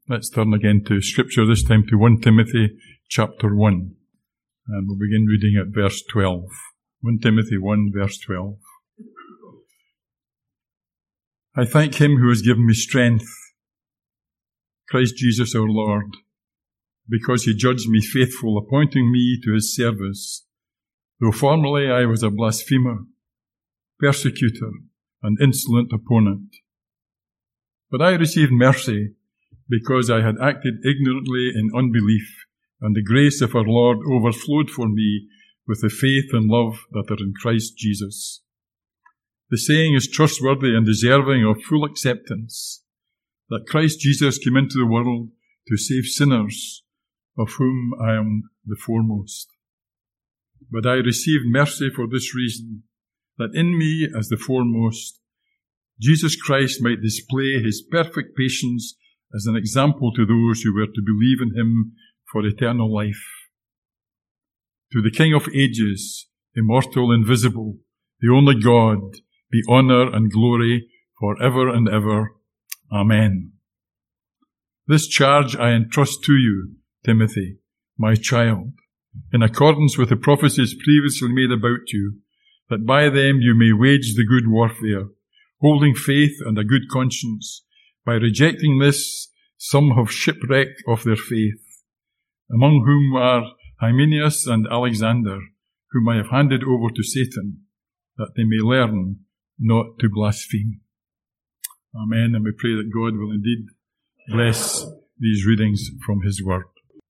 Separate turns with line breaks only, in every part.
Let's turn again to Scripture, this time to 1 Timothy chapter 1. And we'll begin reading at verse 12. 1 Timothy 1, verse 12. I thank Him who has given me strength, Christ Jesus our Lord, because He judged me faithful, appointing me to His service, though formerly I was a blasphemer, persecutor, and insolent opponent. But I received mercy, because I had acted ignorantly in unbelief, and the grace of our Lord overflowed for me with the faith and love that are in Christ Jesus. The saying is trustworthy and deserving of full acceptance, that Christ Jesus came into the world to save sinners, of whom I am the foremost. But I received mercy for this reason, that in me as the foremost, Jesus Christ might display His perfect patience as an example to those who were to believe in Him for eternal life. To the King of ages, immortal, invisible, the only God, be honour and glory for ever and ever. Amen. This charge I entrust to you, Timothy, my child, in accordance with the prophecies previously made about you, that by them you may wage the good warfare, holding faith and a good conscience. By rejecting this, some have shipwrecked of their faith, among whom are Hymenaeus and Alexander, whom I have handed over to Satan, that they may learn not to blaspheme. Amen. And we pray that God will indeed bless these readings from His Word.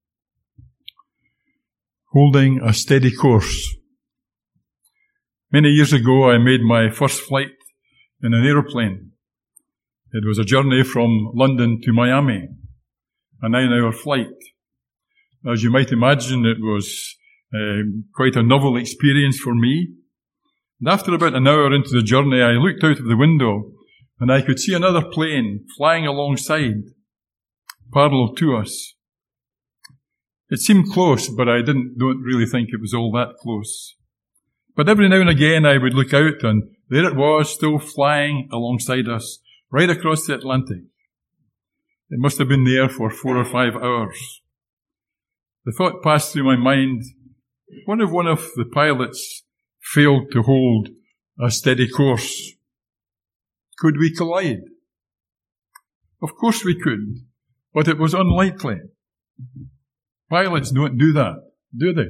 Holding a steady course. Many years ago, I made my first flight in an aeroplane. It was a journey from London to Miami, a 9-hour flight. As you might imagine, it was quite a novel experience for me. And after about an hour into the journey, I looked out of the window and I could see another plane flying alongside, parallel to us. It seemed close, but I don't really think it was all that close. But every now and again I would look out and there it was, still flying alongside us, right across the Atlantic. It must have been there for 4 or 5 hours. The thought passed through my mind, what if one of the pilots failed to hold a steady course? Could we collide? Of course we could, but it was unlikely. Pilots don't do that, do they?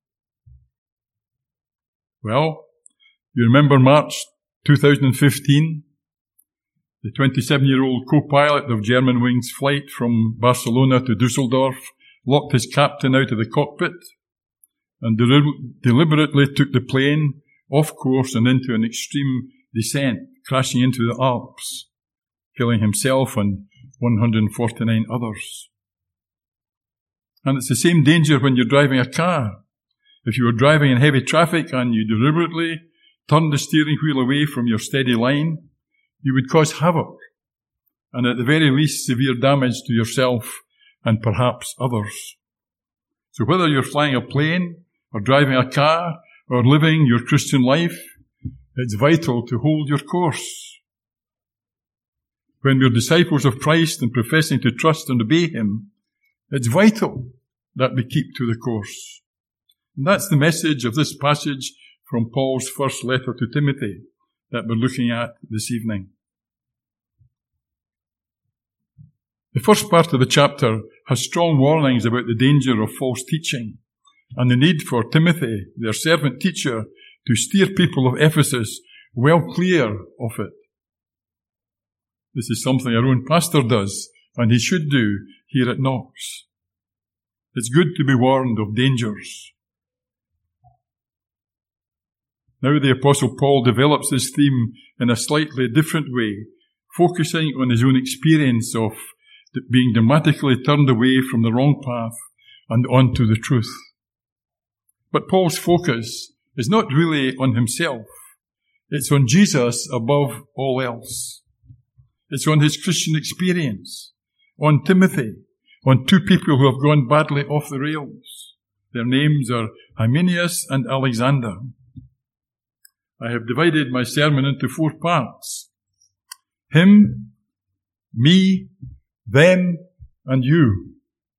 Well, you remember March 2015? The 27-year-old co-pilot of Germanwings' flight from Barcelona to Dusseldorf locked his captain out of the cockpit and deliberately took the plane off course and into an extreme descent, crashing into the Alps, killing himself and 149 others. And it's the same danger when you're driving a car. If you were driving in heavy traffic and you deliberately turned the steering wheel away from your steady line, you would cause havoc, and at the very least severe damage to yourself and perhaps others. So whether you're flying a plane, or driving a car, or living your Christian life, it's vital to hold your course. When we're disciples of Christ and professing to trust and obey Him, it's vital that we keep to the course. And that's the message of this passage from Paul's first letter to Timothy that we're looking at this evening. The first part of the chapter has strong warnings about the danger of false teaching and the need for Timothy, their servant teacher, to steer people of Ephesus well clear of it. This is something our own pastor does, and he should do here at Knox. It's good to be warned of dangers. Now the Apostle Paul develops this theme in a slightly different way, focusing on his own experience of being dramatically turned away from the wrong path and onto the truth. But Paul's focus is not really on himself. It's on Jesus above all else. It's on his Christian experience, on Timothy, on two people who have gone badly off the rails. Their names are Hymenaeus and Alexander. I have divided my sermon into 4 parts. Him, me, them, and you.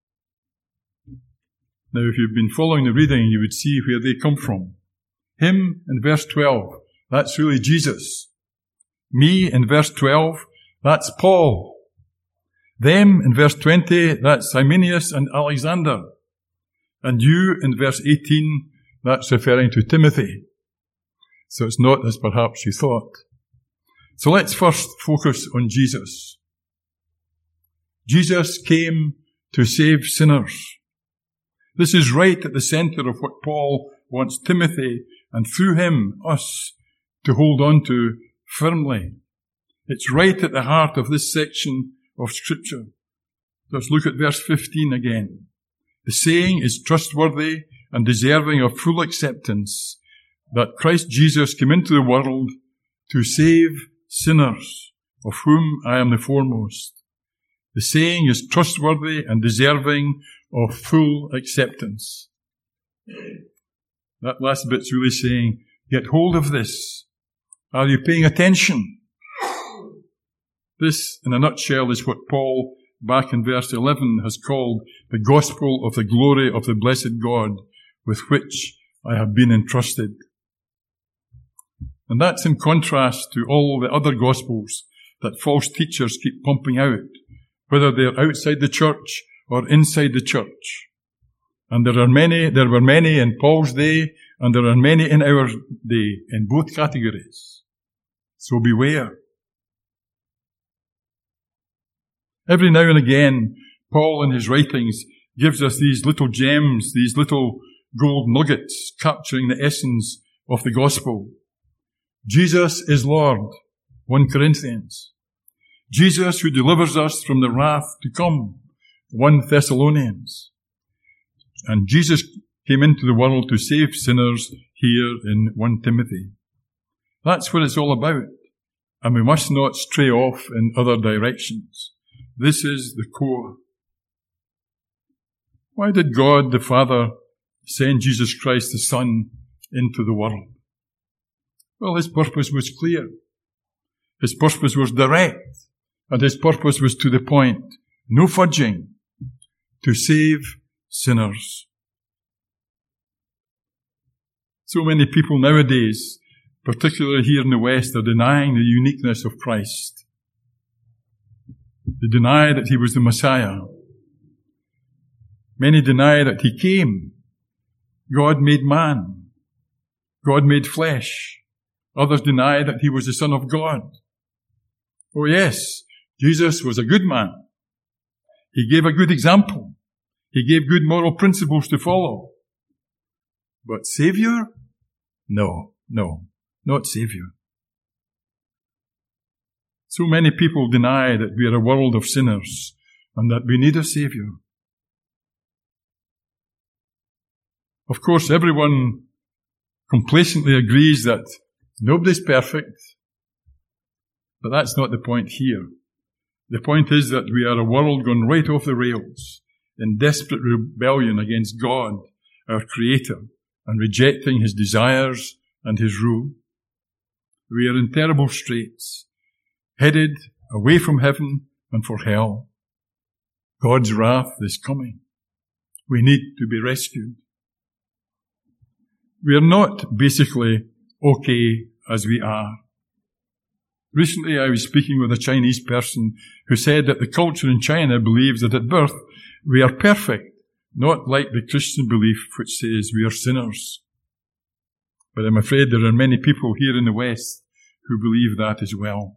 Now, if you've been following the reading, you would see where they come from. Him in verse 12, that's really Jesus. Me in verse 12, that's Paul. Them in verse 20, that's Hymenaeus and Alexander. And you in verse 18, that's referring to Timothy. So it's not as perhaps you thought. So let's first focus on Jesus. Jesus came to save sinners. This is right at the center of what Paul wants Timothy, and through him, us, to hold on to firmly. It's right at the heart of this section of Scripture. Let's look at verse 15 again. The saying is trustworthy and deserving of full acceptance, that Christ Jesus came into the world to save sinners, of whom I am the foremost. The saying is trustworthy and deserving of full acceptance. That last bit's really saying, get hold of this. Are you paying attention? This, in a nutshell, is what Paul, back in verse 11, has called the gospel of the glory of the blessed God, with which I have been entrusted. And that's in contrast to all the other gospels that false teachers keep pumping out, whether they're outside the church or inside the church. And there were many in Paul's day, and there are many in our day, in both categories. So beware. Every now and again, Paul in his writings gives us these little gems, these little gold nuggets capturing the essence of the gospel. Jesus is Lord, 1 Corinthians. Jesus who delivers us from the wrath to come, 1 Thessalonians. And Jesus came into the world to save sinners here in 1 Timothy. That's what it's all about. And we must not stray off in other directions. This is the core. Why did God the Father send Jesus Christ the Son into the world? Well, his purpose was clear. His purpose was direct. And his purpose was to the point. No fudging. To save sinners. So many people nowadays, particularly here in the West, are denying the uniqueness of Christ. They deny that he was the Messiah. Many deny that he came. God made man. God made flesh. Others deny that he was the Son of God. Oh yes, Jesus was a good man. He gave a good example. He gave good moral principles to follow. But Savior? No, not Savior. So many people deny that we are a world of sinners and that we need a Savior. Of course, everyone complacently agrees that nobody's perfect, but that's not the point here. The point is that we are a world gone right off the rails in desperate rebellion against God, our Creator, and rejecting his desires and his rule. We are in terrible straits, headed away from heaven and for hell. God's wrath is coming. We need to be rescued. We are not basically okay as we are. Recently I was speaking with a Chinese person who said that the culture in China believes that at birth we are perfect, not like the Christian belief which says we are sinners. But I'm afraid there are many people here in the West who believe that as well.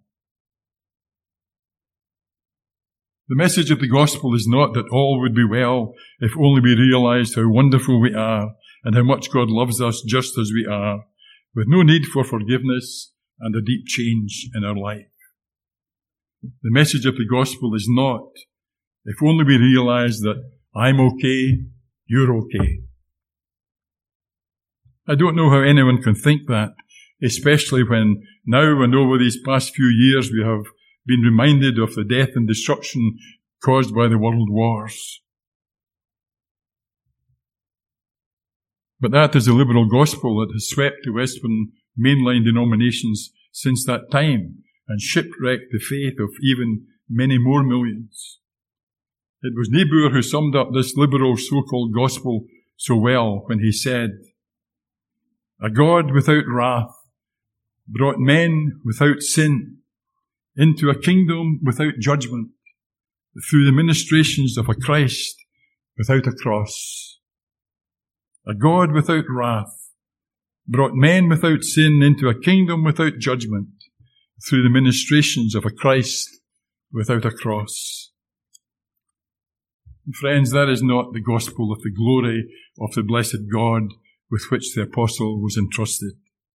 The message of the gospel is not that all would be well if only we realized how wonderful we are and how much God loves us just as we are, with no need for forgiveness and a deep change in our life. The message of the gospel is not, if only we realize that I'm okay, you're okay. I don't know how anyone can think that, especially when now and over these past few years we have been reminded of the death and destruction caused by the world wars. But that is the liberal gospel that has swept the Western mainline denominations since that time and shipwrecked the faith of even many more millions. It was Niebuhr who summed up this liberal so-called gospel so well when he said, "A God without wrath brought men without sin into a kingdom without judgment through the ministrations of a Christ without a cross." A God without wrath brought men without sin into a kingdom without judgment through the ministrations of a Christ without a cross. Friends, that is not the gospel of the glory of the blessed God with which the apostle was entrusted.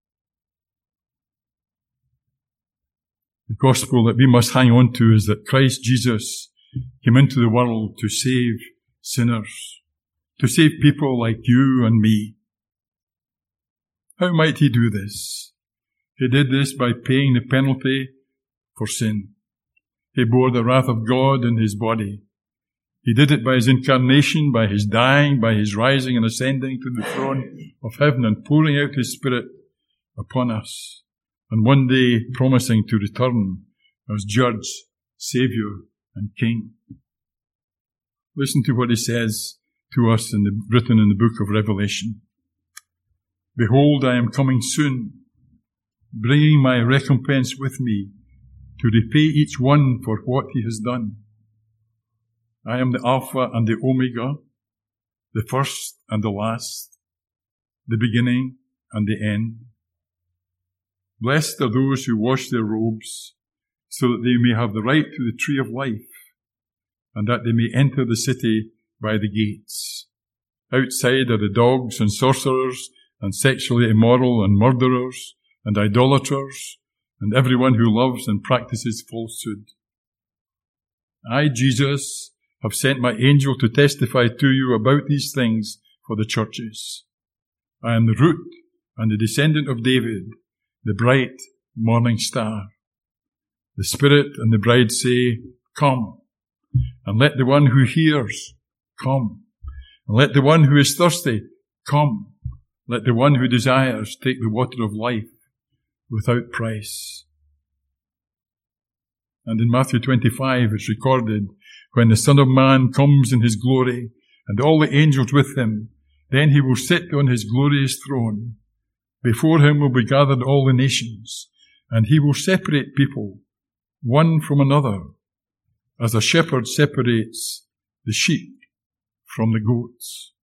The gospel that we must hang on to is that Christ Jesus came into the world to save sinners, to save people like you and me. How might he do this? He did this by paying the penalty for sin. He bore the wrath of God in his body. He did it by his incarnation, by his dying, by his rising and ascending to the throne of heaven and pouring out his Spirit upon us, and one day promising to return as Judge, Saviour, and King. Listen to what he says to us written in the book of Revelation. "Behold, I am coming soon, bringing my recompense with me to repay each one for what he has done. I am the Alpha and the Omega, the first and the last, the beginning and the end. Blessed are those who wash their robes, so that they may have the right to the tree of life, and that they may enter the city by the gates. Outside are the dogs and sorcerers and sexually immoral and murderers and idolaters and everyone who loves and practices falsehood. I, Jesus, have sent my angel to testify to you about these things for the churches. I am the root and the descendant of David, the bright morning star. The Spirit and the bride say, 'Come,' and let the one who hears come, and let the one who is thirsty come. Let the one who desires take the water of life without price." And in Matthew 25 it's recorded, "When the Son of Man comes in his glory, and all the angels with him, then he will sit on his glorious throne. Before him will be gathered all the nations, and he will separate people, one from another, as a shepherd separates the sheep from the goats."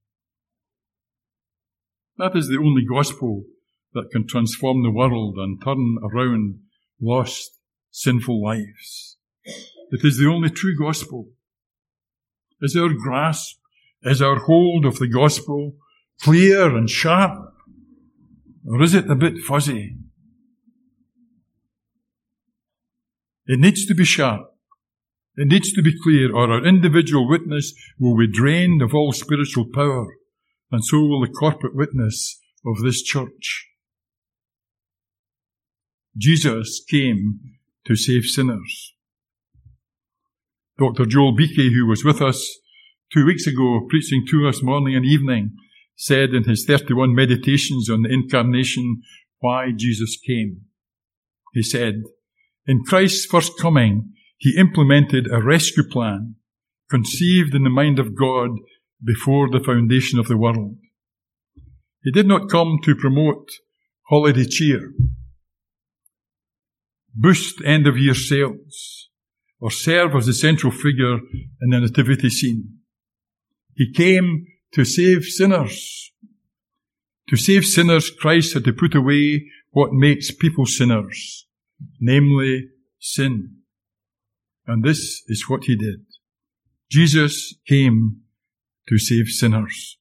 That is the only gospel that can transform the world and turn around lost, sinful lives. It is the only true gospel. Is our grasp, is our hold of the gospel clear and sharp, or is it a bit fuzzy? It needs to be sharp. It needs to be clear, or our individual witness will be drained of all spiritual power, and so will the corporate witness of this church. Jesus came to save sinners. Dr. Joel Beakey, who was with us 2 weeks ago, preaching to us morning and evening, said in his 31 meditations on the incarnation why Jesus came. He said, "In Christ's first coming, he implemented a rescue plan conceived in the mind of God before the foundation of the world. He did not come to promote holiday cheer, boost end-of-year sales, or serve as the central figure in the nativity scene. He came to save sinners. To save sinners, Christ had to put away what makes people sinners, namely sin. And this is what he did. Jesus came to save sinners."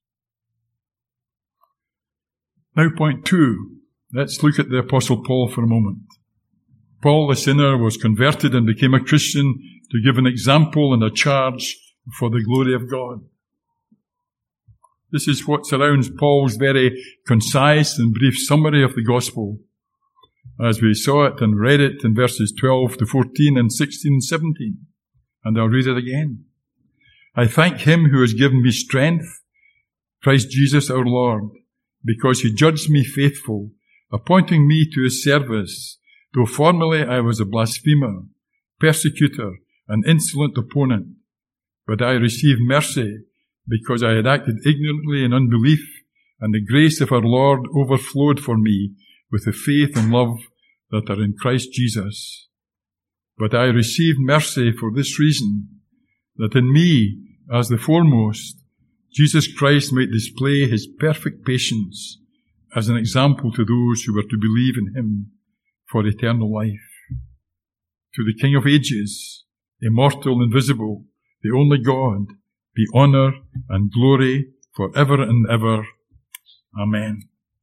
Now, point 2. Let's look at the Apostle Paul for a moment. Paul, the sinner, was converted and became a Christian to give an example and a charge for the glory of God. This is what surrounds Paul's very concise and brief summary of the gospel, as we saw it and read it in verses 12 to 14 and 16 and 17. And I'll read it again. "I thank him who has given me strength, Christ Jesus our Lord, because he judged me faithful, appointing me to his service, though formerly I was a blasphemer, persecutor, and insolent opponent. but I received mercy because I had acted ignorantly in unbelief, and the grace of our Lord overflowed for me with the faith and love that are in Christ Jesus. But I received mercy for this reason, that in me, as the foremost, Jesus Christ might display his perfect patience as an example to those who were to believe in him for eternal life. To the King of ages, immortal, invisible, the only God, be honour and glory forever and ever. Amen.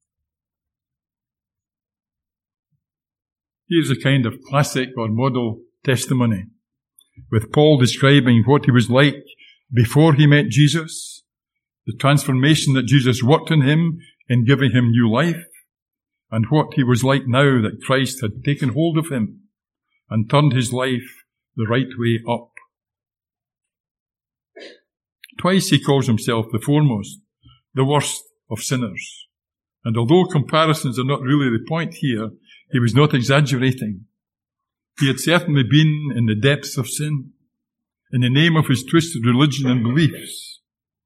Here's a kind of classic or model testimony, with Paul describing what he was like before he met Jesus, the transformation that Jesus worked in him in giving him new life, and what he was like now that Christ had taken hold of him and turned his life the right way up. Twice he calls himself the foremost, the worst of sinners. And although comparisons are not really the point here, he was not exaggerating. He had certainly been in the depths of sin, in the name of his twisted religion and beliefs.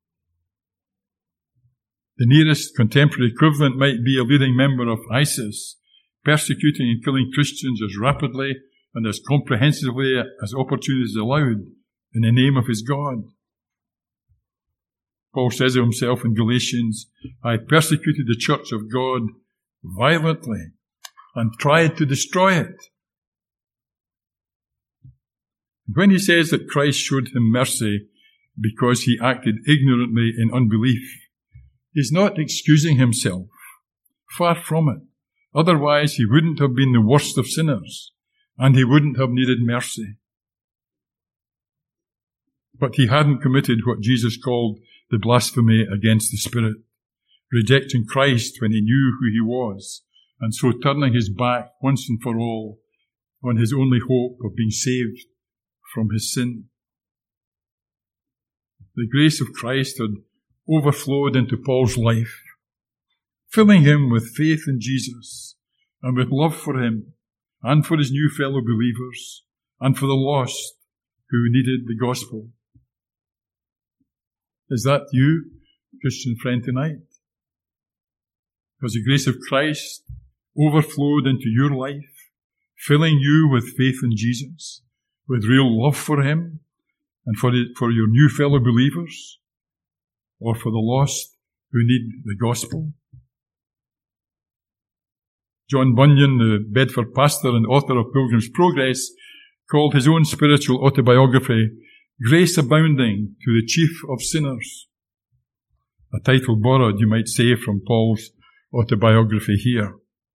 The nearest contemporary equivalent might be a leading member of ISIS, persecuting and killing Christians as rapidly and as comprehensively as opportunities allowed in the name of his God. Paul says of himself in Galatians, I persecuted the church of God violently and tried to destroy it. When he says that Christ showed him mercy because he acted ignorantly in unbelief, he's not excusing himself. Far from it. Otherwise, he wouldn't have been the worst of sinners, and he wouldn't have needed mercy. But he hadn't committed what Jesus called the blasphemy against the Spirit, rejecting Christ when he knew who he was, and so turning his back once and for all on his only hope of being saved from his sin. The grace of Christ had overflowed into Paul's life, filling him with faith in Jesus and with love for him and for his new fellow believers and for the lost who needed the gospel. Is that you, Christian friend, tonight? Has the grace of Christ overflowed into your life, filling you with faith in Jesus, with real love for him and for your new fellow believers, or for the lost who need the gospel? John Bunyan, the Bedford pastor and author of Pilgrim's Progress, called his own spiritual autobiography Grace Abounding to the Chief of Sinners. A title borrowed, you might say, from Paul's autobiography here.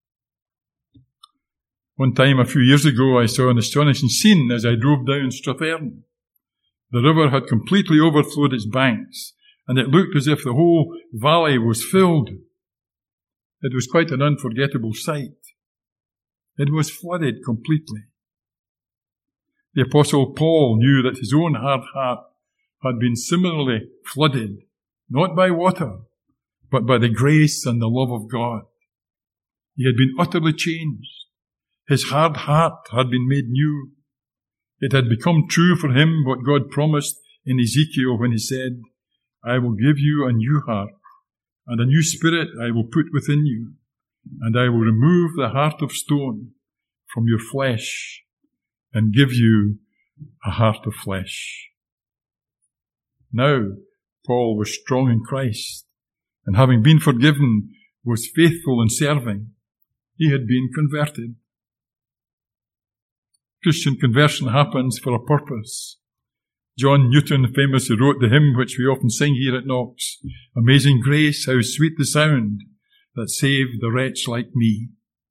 One time a few years ago, I saw an astonishing scene as I drove down Strathearn. The river had completely overflowed its banks, and it looked as if the whole valley was filled. It was quite an unforgettable sight. It was flooded completely. The Apostle Paul knew that his own hard heart had been similarly flooded, not by water, but by the grace and the love of God. He had been utterly changed. His hard heart had been made new. It had become true for him what God promised in Ezekiel when he said, I will give you a new heart, and a new spirit I will put within you, and I will remove the heart of stone from your flesh and give you a heart of flesh. Now, Paul was strong in Christ, and having been forgiven, was faithful in serving. He had been converted. Christian conversion happens for a purpose. John Newton famously wrote the hymn which we often sing here at Knox, Amazing Grace, how sweet the sound that saved a wretch like me.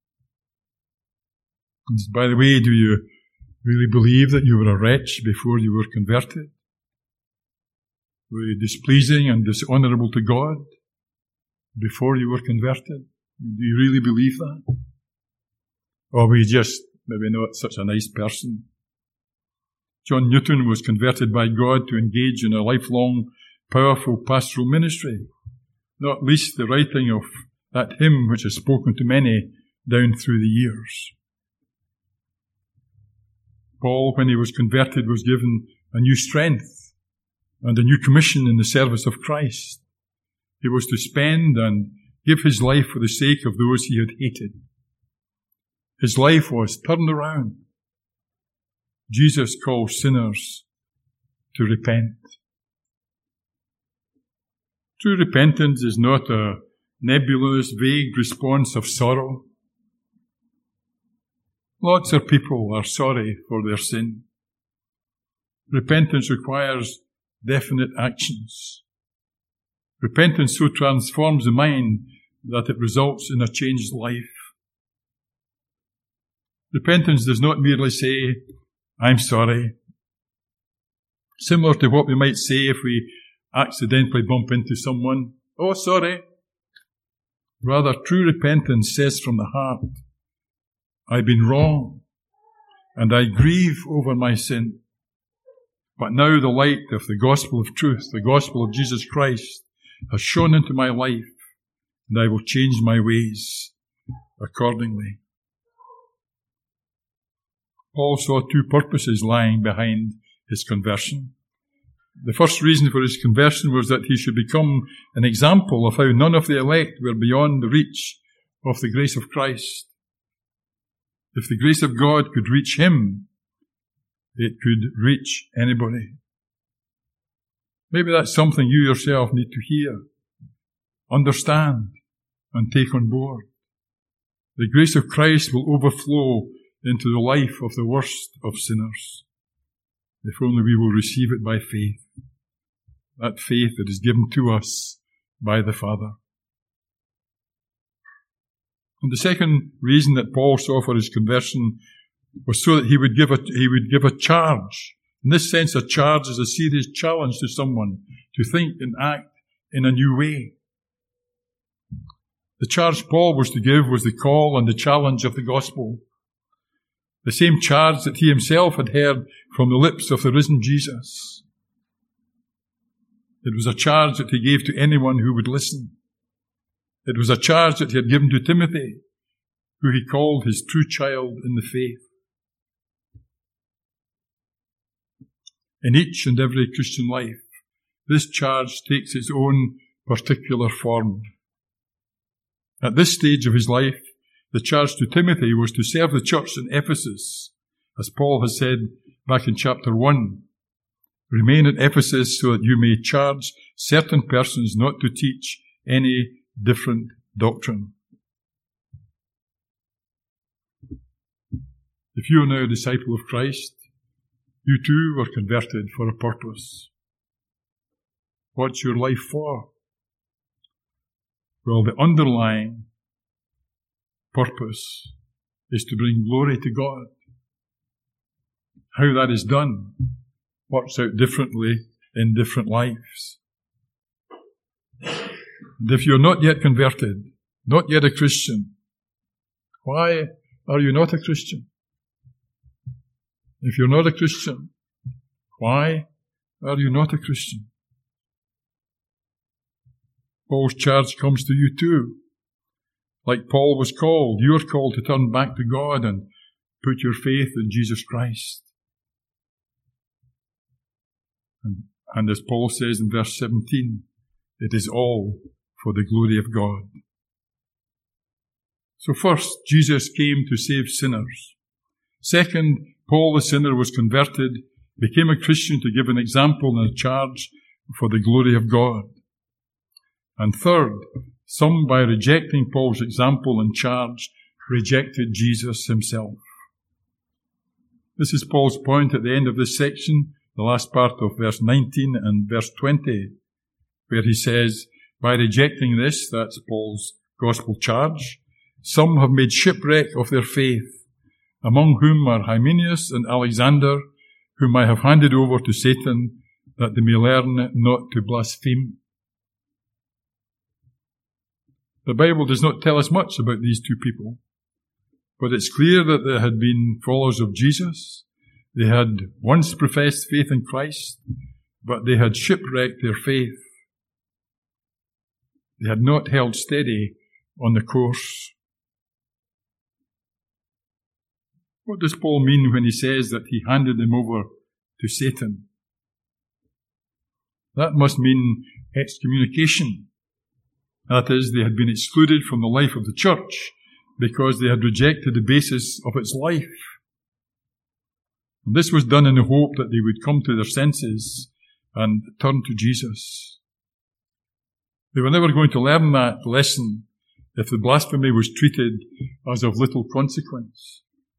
And by the way, do you really believe that you were a wretch before you were converted? Were you displeasing and dishonourable to God before you were converted? Do you really believe that? Or were you just maybe not such a nice person? John Newton was converted by God to engage in a lifelong, powerful pastoral ministry, not least the writing of that hymn which has spoken to many down through the years. Paul, when he was converted, was given a new strength, and a new commission in the service of Christ. He was to spend and give his life for the sake of those he had hated. His life was turned around. Jesus calls sinners to repent. True repentance is not a nebulous, vague response of sorrow. Lots of people are sorry for their sin. Repentance requires definite actions. Repentance so transforms the mind that it results in a changed life. Repentance does not merely say, I'm sorry. Similar to what we might say if we accidentally bump into someone. Oh, sorry. Rather, true repentance says from the heart, I've been wrong, and I grieve over my sin. But now the light of the gospel of truth, the gospel of Jesus Christ, has shone into my life, and I will change my ways accordingly. Paul saw two purposes lying behind his conversion. The first reason for his conversion was that he should become an example of how none of the elect were beyond the reach of the grace of Christ. If the grace of God could reach him, it could reach anybody. Maybe that's something you yourself need to hear, understand, and take on board. The grace of Christ will overflow into the life of the worst of sinners, if only we will receive it by faith, that faith that is given to us by the Father. And the second reason that Paul saw for his conversion was so that he would give a charge. In this sense, a charge is a serious challenge to someone to think and act in a new way. The charge Paul was to give was the call and the challenge of the gospel. The same charge that he himself had heard from the lips of the risen Jesus. It was a charge that he gave to anyone who would listen. It was a charge that he had given to Timothy, who he called his true child in the faith. In each and every Christian life, this charge takes its own particular form. At this stage of his life, the charge to Timothy was to serve the church in Ephesus, as Paul has said back in chapter 1. Remain at Ephesus so that you may charge certain persons not to teach any different doctrine. If you are now a disciple of Christ, you too were converted for a purpose. What's your life for? Well, the underlying purpose is to bring glory to God. How that is done works out differently in different lives. And if you're not yet converted, not yet a Christian, why are you not a Christian? If you're not a Christian, why are you not a Christian? Paul's charge comes to you too. Like Paul was called, you are called to turn back to God and put your faith in Jesus Christ. And as Paul says in verse 17, it is all for the glory of God. So first, Jesus came to save sinners. Second, Paul the sinner was converted, became a Christian to give an example and a charge for the glory of God. And third, some, by rejecting Paul's example and charge, rejected Jesus himself. This is Paul's point at the end of this section, the last part of verse 19 and verse 20, where he says, by rejecting this, that's Paul's gospel charge, some have made shipwreck of their faith, among whom are Hymenaeus and Alexander, whom I have handed over to Satan, that they may learn not to blaspheme. The Bible does not tell us much about these two people, but it's clear that they had been followers of Jesus. They had once professed faith in Christ, but they had shipwrecked their faith. They had not held steady on the course. What does Paul mean when he says that he handed them over to Satan? That must mean excommunication. That is, they had been excluded from the life of the church because they had rejected the basis of its life. And this was done in the hope that they would come to their senses and turn to Jesus. They were never going to learn that lesson if the blasphemy was treated as of little consequence.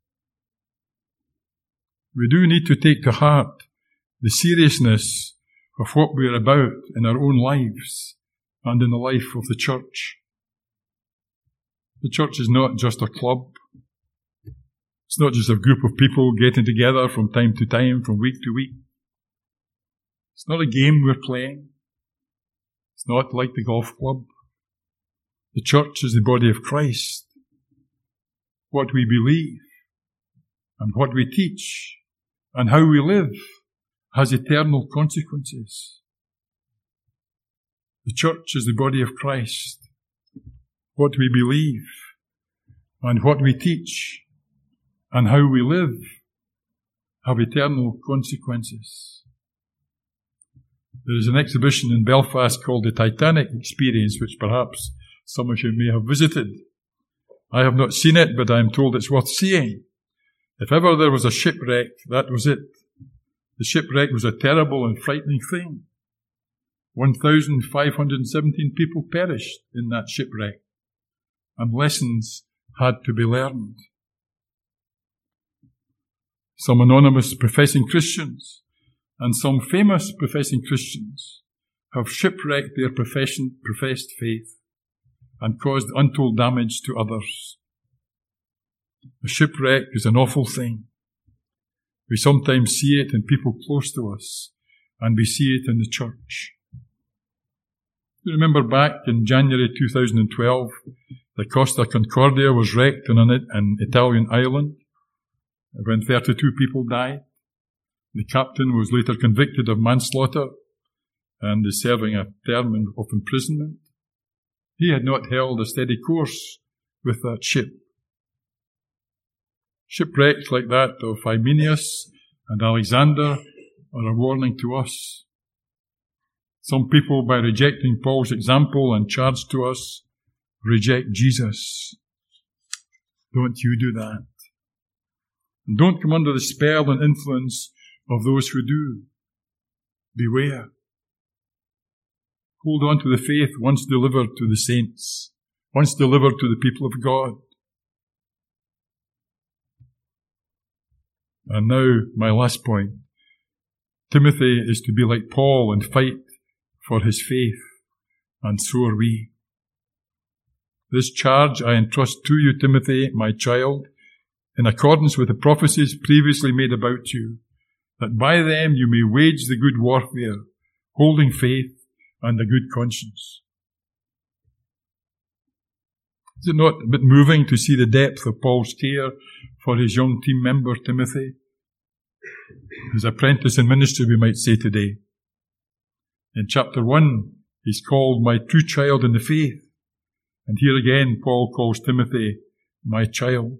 We do need to take to heart the seriousness of what we are about in our own lives and in the life of the church. The church is not just a club. It's not just a group of people getting together from time to time, from week to week. It's not a game we're playing. It's not like the golf club. The church is the body of Christ. What we believe and what we teach and how we live has eternal consequences. The church is the body of Christ. What we believe and what we teach and how we live have eternal consequences. There is an exhibition in Belfast called the Titanic Experience, which perhaps some of you may have visited. I have not seen it, but I am told it's worth seeing. If ever there was a shipwreck, that was it. The shipwreck was a terrible and frightening thing. 1,517 people perished in that shipwreck, and lessons had to be learned. Some anonymous professing Christians and some famous professing Christians have shipwrecked their professed faith and caused untold damage to others. A shipwreck is an awful thing. We sometimes see it in people close to us, and we see it in the church. You remember back in January 2012, the Costa Concordia was wrecked on an Italian island when 32 people died. The captain was later convicted of manslaughter and is serving a term of imprisonment. He had not held a steady course with that ship. Shipwrecks like that of Hymenaeus and Alexander are a warning to us. Some people, by rejecting Paul's example and charge to us, reject Jesus. Don't you do that. And don't come under the spell and influence of those who do. Beware. Hold on to the faith once delivered to the saints, once delivered to the people of God. And now, my last point. Timothy is to be like Paul and fight for his faith, and so are we. This charge I entrust to you, Timothy, my child, in accordance with the prophecies previously made about you, that by them you may wage the good warfare, holding faith and a good conscience. Is it not a bit moving to see the depth of Paul's care for his young team member, Timothy? His apprentice in ministry, we might say today. In chapter 1, he's called my true child in the faith. And here again, Paul calls Timothy my child.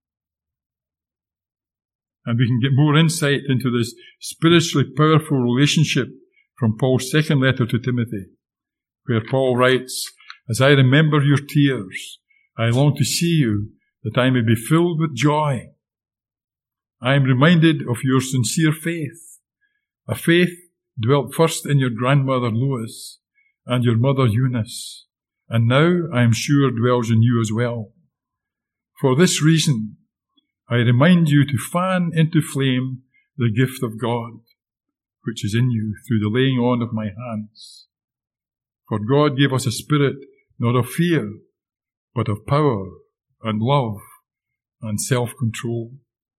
And we can get more insight into this spiritually powerful relationship from Paul's second letter to Timothy, where Paul writes, "As I remember your tears, I long to see you, that I may be filled with joy. I am reminded of your sincere faith, a faith dwelt first in your grandmother Lois and your mother Eunice, and now I am sure dwells in you as well. For this reason, I remind you to fan into flame the gift of God, which is in you through the laying on of my hands. For God gave us a spirit not of fear, but of power and love and self-control."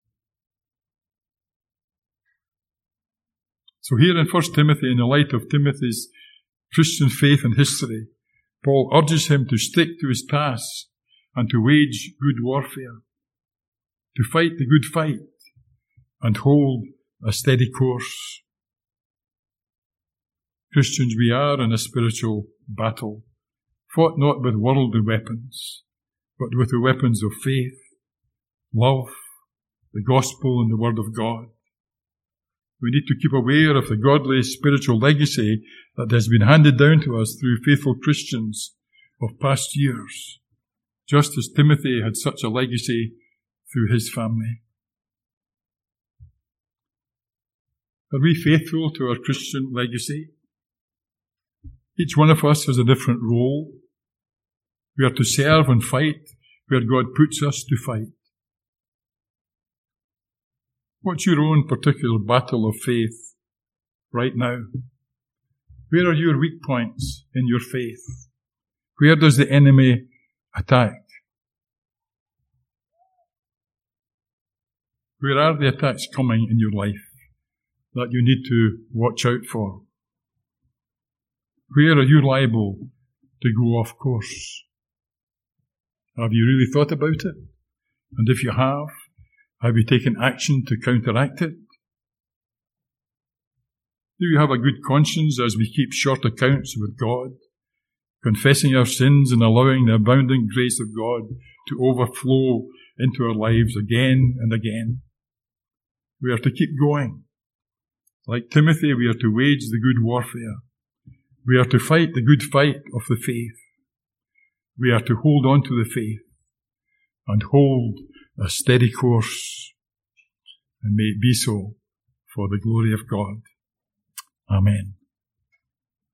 So here in 1 Timothy, in the light of Timothy's Christian faith and history, Paul urges him to stick to his task and to wage good warfare, to fight the good fight and hold a steady course. Christians, we are in a spiritual battle, fought not with worldly weapons, but with the weapons of faith, love, the gospel, and the word of God. We need to keep aware of the godly spiritual legacy that has been handed down to us through faithful Christians of past years, just as Timothy had such a legacy through his family. Are we faithful to our Christian legacy? Each one of us has a different role. We are to serve and fight where God puts us to fight. What's your own particular battle of faith right now? Where are your weak points in your faith? Where does the enemy attack? Where are the attacks coming in your life that you need to watch out for? Where are you liable to go off course? Have you really thought about it? And if you have you taken action to counteract it? Do you have a good conscience as we keep short accounts with God, confessing our sins and allowing the abounding grace of God to overflow into our lives again and again? We are to keep going. Like Timothy, we are to wage the good warfare. We are to fight the good fight of the faith. We are to hold on to the faith and hold a steady course. And may it be so for the glory of God. Amen.